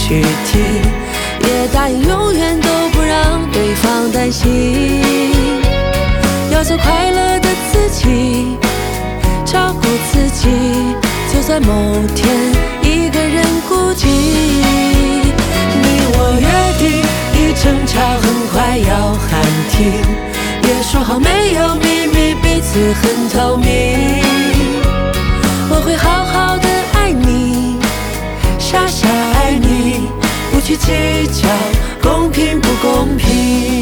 去听，也答应永远都不让对方担心。要做快乐的自己，照顾自己，就算某天一个人孤寂。你我约定，一争吵很快要喊停，也说好没有秘密，彼此很透明。我会好好的爱你，傻傻爱你，不去计较公平不公平。